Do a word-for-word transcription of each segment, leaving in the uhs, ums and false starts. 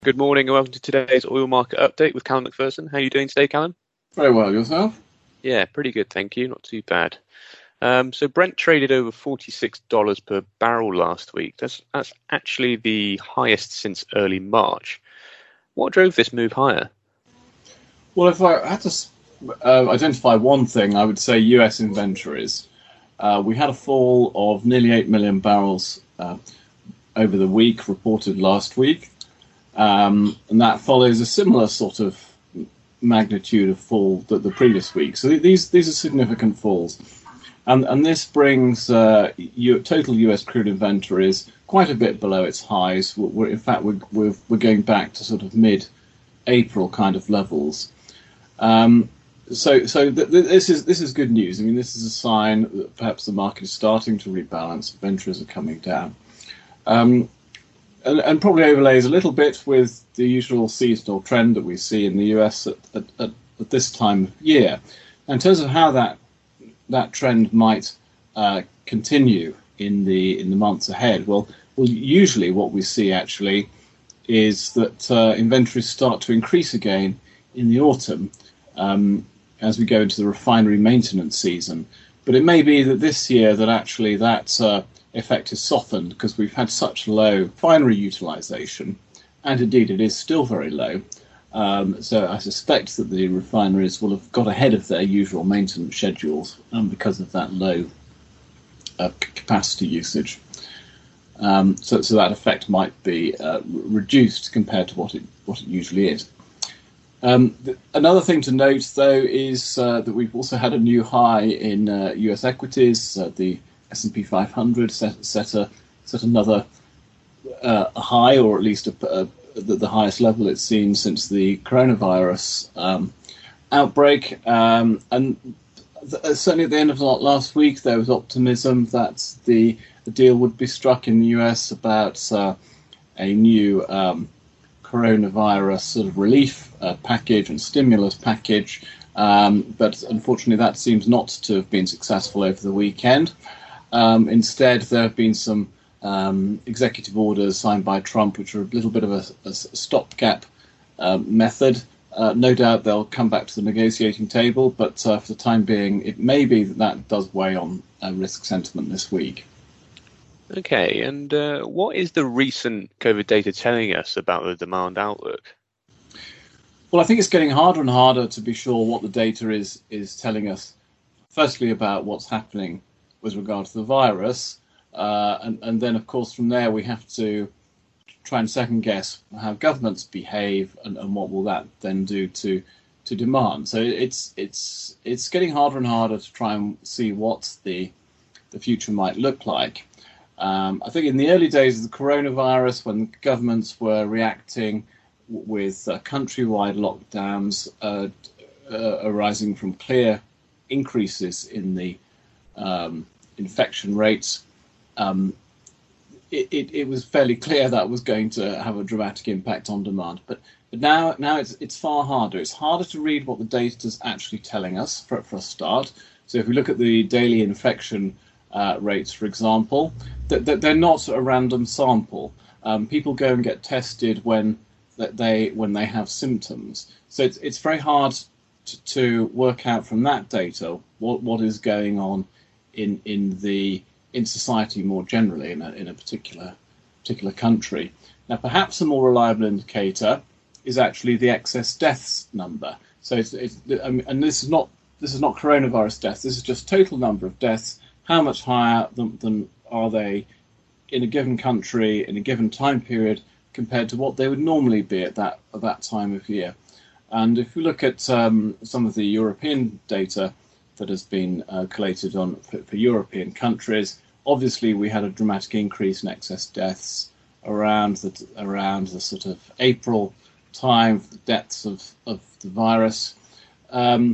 Good morning and welcome to today's oil market update with Callum McPherson. How are you doing today, Callum? Very well, yourself? Yeah, pretty good, thank you. Not too bad. Um, so Brent traded over forty-six dollars per barrel last week. That's that's actually the highest since early March. What drove this move higher? Well, if I had to uh, identify one thing, I would say U S inventories. Uh, we had a fall of nearly eight million barrels uh, over the week, reported last week. Um, and that follows a similar sort of magnitude of fall that the previous week. So these these are significant falls. And, and this brings uh, U, total U S crude inventories quite a bit below its highs. We're, in fact, we're, we're, we're going back to sort of mid-April kind of levels. Um, so so th- th- this is this is good news. I mean, this is a sign that perhaps the market is starting to rebalance. Inventories are coming down. Um, And, and probably overlays a little bit with the usual seasonal trend that we see in the U S at, at, at, at this time of year. In terms of how that that trend might uh, continue in the in the months ahead, well, well, usually what we see actually is that uh, inventories start to increase again in the autumn um, as we go into the refinery maintenance season. But it may be that this year that actually that uh, effect is softened because we've had such low refinery utilization, and indeed it is still very low. Um, so I suspect that the refineries will have got ahead of their usual maintenance schedules um, because of that low uh, capacity usage. Um, so, so that effect might be uh, reduced compared to what it what it usually is. Um, th- another thing to note, though, is uh, that we've also had a new high in uh, U S equities. Uh, the S and P five hundred set set a set another uh, high, or at least a, a, the, the highest level it's seen since the coronavirus um, outbreak. Um, and th- certainly at the end of last week, there was optimism that the, the deal would be struck in the U S about uh, a new um, coronavirus sort of relief uh, package and stimulus package. Um, but unfortunately, that seems not to have been successful over the weekend. Um, instead, there have been some um, executive orders signed by Trump, which are a little bit of a, a stopgap uh, method. Uh, no doubt they'll come back to the negotiating table, but uh, for the time being, it may be that that does weigh on uh, risk sentiment this week. Okay, and uh, what is the recent COVID data telling us about the demand outlook? Well, I think it's getting harder and harder to be sure what the data is is telling us. Firstly, about what's happening with regard to the virus, uh, and, and then, of course, from there we have to try and second guess how governments behave and, and what will that then do to to demand. So it's it's it's getting harder and harder to try and see what the the future might look like. Um, I think in the early days of the coronavirus, when governments were reacting with uh, countrywide lockdowns uh, uh, arising from clear increases in the um, infection rates, um, it, it, it was fairly clear that was going to have a dramatic impact on demand. But but now now it's it's far harder. It's harder to read what the data is actually telling us for for a start. So if we look at the daily infection uh, rates, for example, that, that they're not a random sample. Um, people go and get tested when that they when they have symptoms. So it's it's very hard to, to work out from that data what what is going on in in the in society more generally in a in a particular particular country. Now, perhaps a more reliable indicator is actually the excess deaths number. So it's, it's and this is not this is not coronavirus deaths. This is just total number of deaths. How much higher than, than are they in a given country in a given time period compared to what they would normally be at that at that time of year? And if we look at um, some of the European data that has been uh, collated on for, for European countries, obviously we had a dramatic increase in excess deaths around the around the sort of April time for the deaths of, of the virus. Um,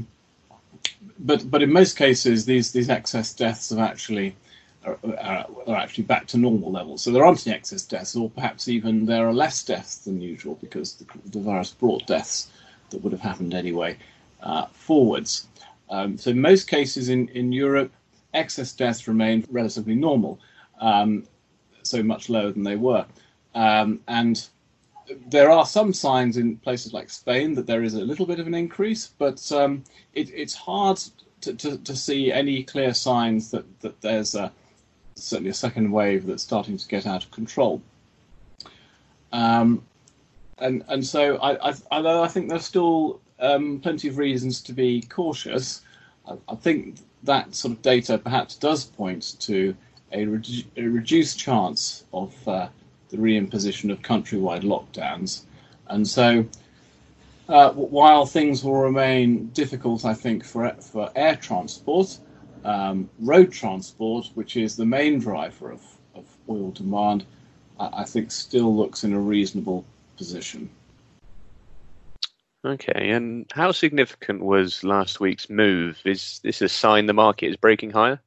but but in most cases, these these excess deaths have actually are, are, are actually back to normal levels. So there aren't any excess deaths, or perhaps even there are less deaths than usual because the, the virus brought deaths that would have happened anyway uh, forwards. Um, so in most cases in, in Europe, excess deaths remain relatively normal, um, so much lower than they were. Um, and there are some signs in places like Spain that there is a little bit of an increase, but um, it, it's hard to, to, to see any clear signs that, that there's a, certainly a second wave that's starting to get out of control. Um, and and so, I, I, although I think there's still um, plenty of reasons to be cautious, I, I think that sort of data perhaps does point to a, redu- a reduced chance of uh, the reimposition of countrywide lockdowns. And so, uh, while things will remain difficult, I think, for, for air transport, um, road transport, which is the main driver of, of oil demand, I, I think still looks in a reasonable position. Okay, and how significant was last week's move? Is this a sign the market is breaking higher?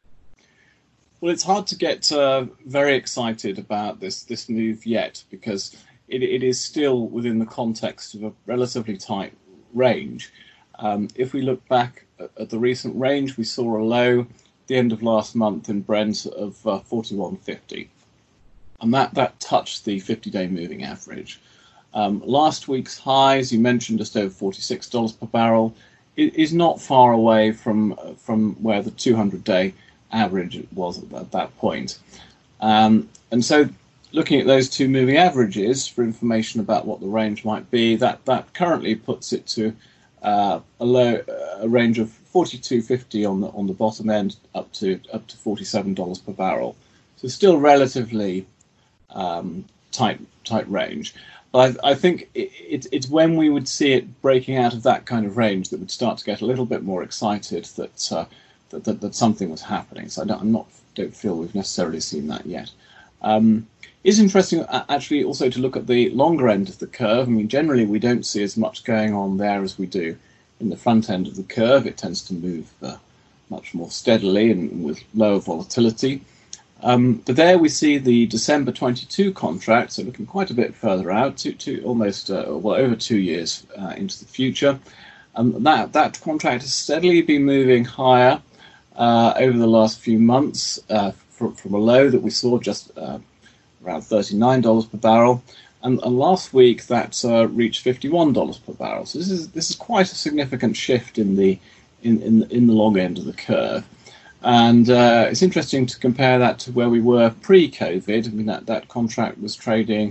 Well, it's hard to get uh, very excited about this this move yet, because it, it is still within the context of a relatively tight range. Um, if we look back at, at the recent range, we saw a low at the end of last month in Brent of uh, forty-one fifty, and that, that touched the fifty-day moving average. Um, last week's high, as you mentioned, just over forty-six dollars per barrel, is not far away from from where the two hundred day average was at, at that point. Um, and so looking at those two moving averages for information about what the range might be, that, that currently puts it to uh, a low a range of forty-two fifty on the on the bottom end up to up to forty-seven dollars per barrel. So still relatively um, tight tight range. But I, I think it, it, it's when we would see it breaking out of that kind of range that we'd start to get a little bit more excited that uh, that, that, that something was happening. So I don't, I'm not don't feel we've necessarily seen that yet. Um, it's interesting actually also to look at the longer end of the curve. I mean, generally we don't see as much going on there as we do in the front end of the curve. It tends to move uh, much more steadily and with lower volatility. Um, but there we see the December twenty-two contract, so looking quite a bit further out, to, to almost uh, well over two years uh, into the future. And that, that contract has steadily been moving higher uh, over the last few months uh, from, from a low that we saw just uh, around thirty-nine dollars per barrel. And, and last week that uh, reached fifty-one dollars per barrel. So this is this is quite a significant shift in the in, in, in the long end of the curve. And uh, it's interesting to compare that to where we were pre-COVID. I mean, that, that contract was trading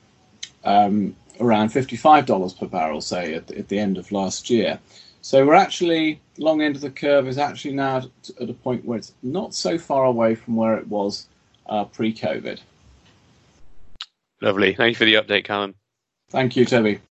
um, around fifty-five dollars per barrel, say, at the, at the end of last year. So we're actually, long end of the curve is actually now at, at a point where it's not so far away from where it was uh, pre-COVID. Lovely. Thank you for the update, Callum. Thank you, Toby.